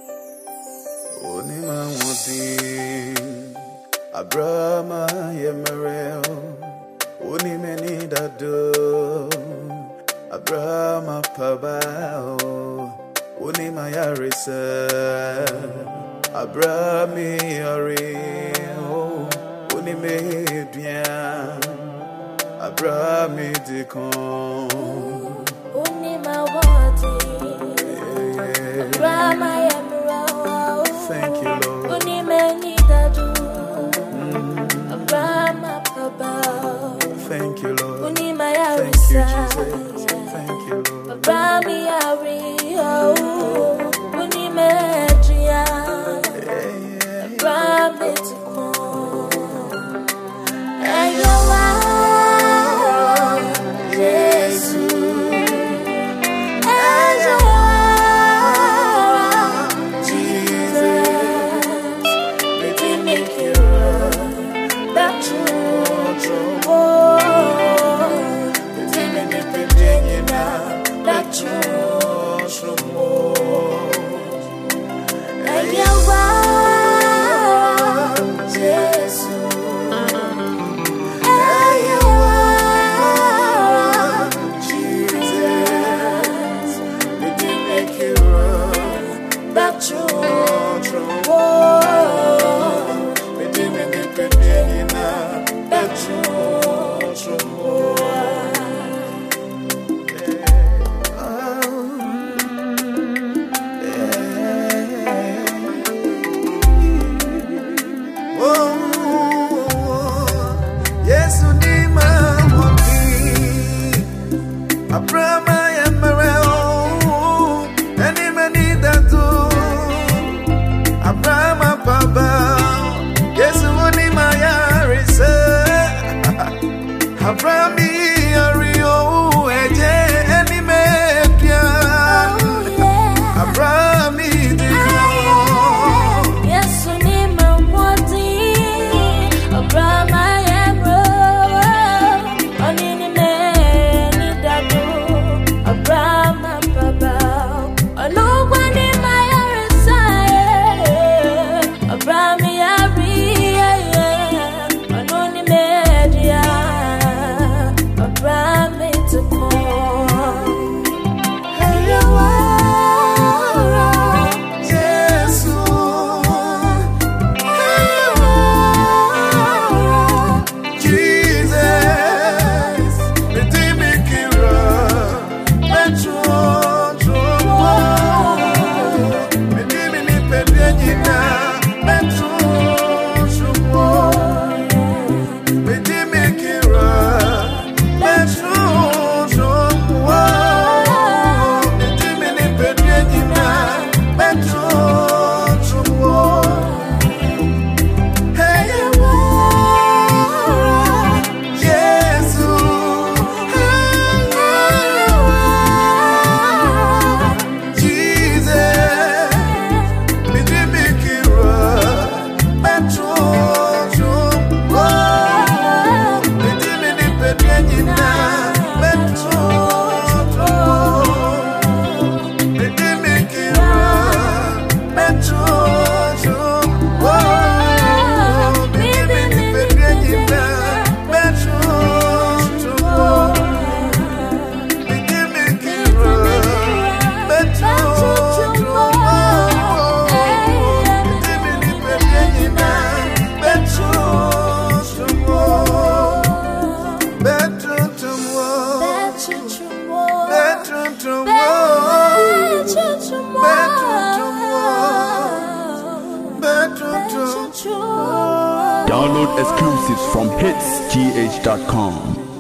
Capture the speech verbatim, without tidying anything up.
Onima wadi Abrahama yemereo Onimeni dado Abrahama pabao Onima yarisa Abrahami yari Onime duyan Abrahami dikon Onima wadi Abrahama yemereo. Thank you, Lord. Onimeni dado Abrahama pabao. Thank you, Lord. Onima Thank you, yarisa Jesus. Thank you, Lord. Abrahami yari Onime duyan Abrahami dikon Eyowa Jesu Eyowa Jesus Redeem you that true true Redeem me Virginia that true true Eyowa Jesu Abrahama yemereo Onimeni dado Abrahama pabao Yesu onima yarisa Abrahami yario eje enime pian Abrahami dikon Yesu onima wadi Abrahama yemereo Onimeni dado Abrahama pabao Olugwani mayarisa Abrahami yari Onime duyan Abrahami dikon Eyowa Jesu Jesus Redeem me kira Metro Trombo Redeem me Pedro Metro Trombo Redeem me kira Metro Trombo Redeem me Pedro Metro Trombo Download exclusives from hits g h dot com.